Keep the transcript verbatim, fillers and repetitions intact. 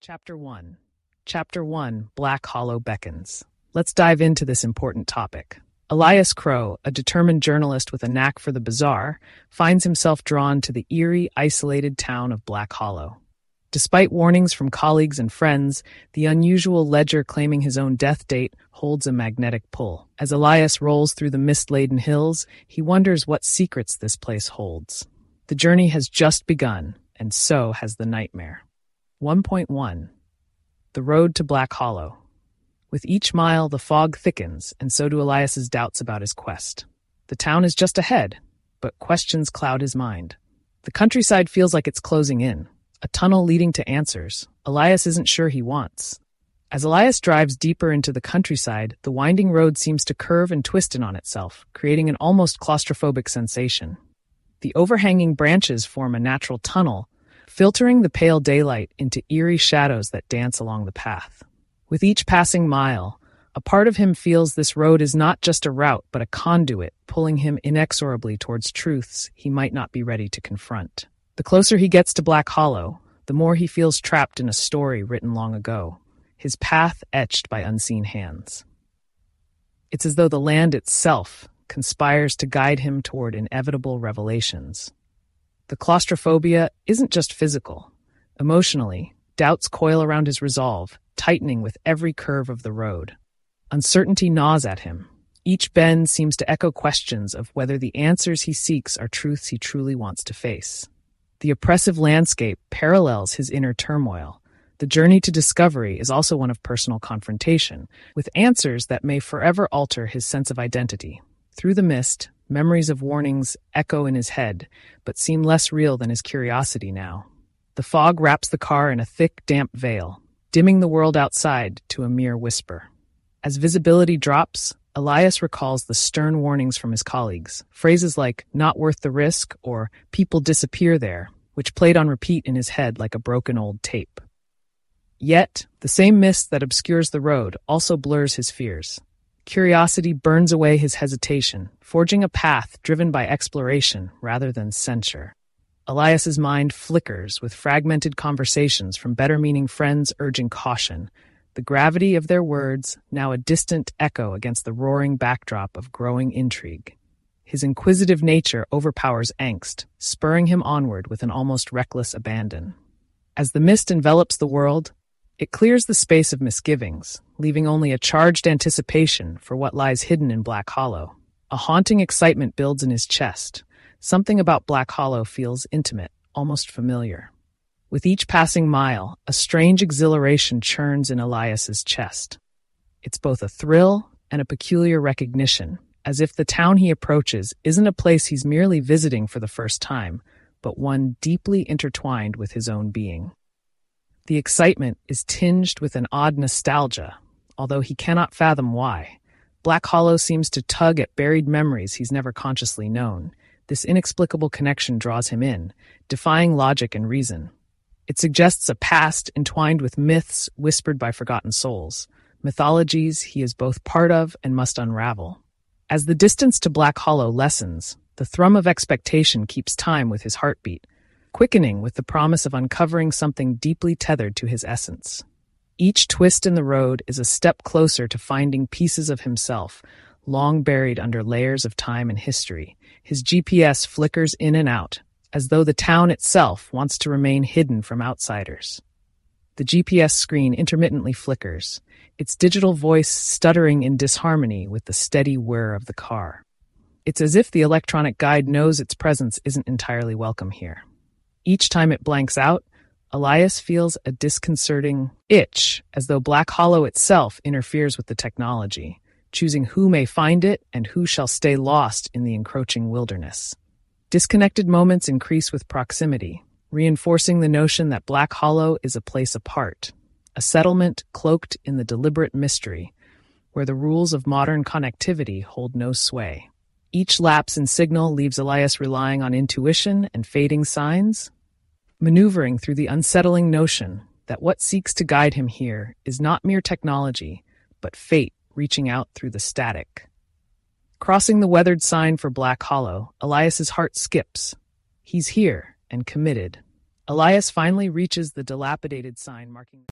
Chapter one. Chapter one, Black Hollow Beckons. Let's dive into this important topic. Elias Crow, a determined journalist with a knack for the bizarre, finds himself drawn to the eerie, isolated town of Black Hollow. Despite warnings from colleagues and friends, the unusual ledger claiming his own death date holds a magnetic pull. As Elias rolls through the mist-laden hills, he wonders what secrets this place holds. The journey has just begun, and so has the nightmare. one point one. The road to Black Hollow. With each mile, the fog thickens, and so do Elias's doubts about his quest. The town is just ahead, but questions cloud his mind. The countryside feels like it's closing in, a tunnel leading to answers Elias isn't sure he wants. As Elias drives deeper into the countryside, the winding road seems to curve and twist in on itself, creating an almost claustrophobic sensation. The overhanging branches form a natural tunnel, filtering the pale daylight into eerie shadows that dance along the path. With each passing mile, a part of him feels this road is not just a route but a conduit, pulling him inexorably towards truths he might not be ready to confront. The closer he gets to Black Hollow, the more he feels trapped in a story written long ago, his path etched by unseen hands. It's as though the land itself conspires to guide him toward inevitable revelations. The claustrophobia isn't just physical. Emotionally, doubts coil around his resolve, tightening with every curve of the road. Uncertainty gnaws at him. Each bend seems to echo questions of whether the answers he seeks are truths he truly wants to face. The oppressive landscape parallels his inner turmoil. The journey to discovery is also one of personal confrontation, with answers that may forever alter his sense of identity. Through the mist, memories of warnings echo in his head, but seem less real than his curiosity now. The fog wraps the car in a thick, damp veil, dimming the world outside to a mere whisper. As visibility drops, Elias recalls the stern warnings from his colleagues, phrases like "not worth the risk" or "people disappear there," which played on repeat in his head like a broken old tape. Yet, the same mist that obscures the road also blurs his fears. Curiosity burns away his hesitation, forging a path driven by exploration rather than censure. Elias's mind flickers with fragmented conversations from better-meaning friends urging caution, the gravity of their words now a distant echo against the roaring backdrop of growing intrigue. His inquisitive nature overpowers angst, spurring him onward with an almost reckless abandon. As the mist envelops the world, it clears the space of misgivings, leaving only a charged anticipation for what lies hidden in Black Hollow. A haunting excitement builds in his chest. Something about Black Hollow feels intimate, almost familiar. With each passing mile, a strange exhilaration churns in Elias's chest. It's both a thrill and a peculiar recognition, as if the town he approaches isn't a place he's merely visiting for the first time, but one deeply intertwined with his own being. The excitement is tinged with an odd nostalgia, although he cannot fathom why. Black Hollow seems to tug at buried memories he's never consciously known. This inexplicable connection draws him in, defying logic and reason. It suggests a past entwined with myths whispered by forgotten souls, mythologies he is both part of and must unravel. As the distance to Black Hollow lessens, the thrum of expectation keeps time with his heartbeat, quickening with the promise of uncovering something deeply tethered to his essence. Each twist in the road is a step closer to finding pieces of himself, long buried under layers of time and history. His G P S flickers in and out, as though the town itself wants to remain hidden from outsiders. The G P S screen intermittently flickers, its digital voice stuttering in disharmony with the steady whir of the car. It's as if the electronic guide knows its presence isn't entirely welcome here. Each time it blanks out, Elias feels a disconcerting itch, as though Black Hollow itself interferes with the technology, choosing who may find it and who shall stay lost in the encroaching wilderness. Disconnected moments increase with proximity, reinforcing the notion that Black Hollow is a place apart, a settlement cloaked in the deliberate mystery, where the rules of modern connectivity hold no sway. Each lapse in signal leaves Elias relying on intuition and fading signs, maneuvering through the unsettling notion that what seeks to guide him here is not mere technology, but fate reaching out through the static. Crossing the weathered sign for Black Hollow, Elias's heart skips. He's here and committed. Elias finally reaches the dilapidated sign marking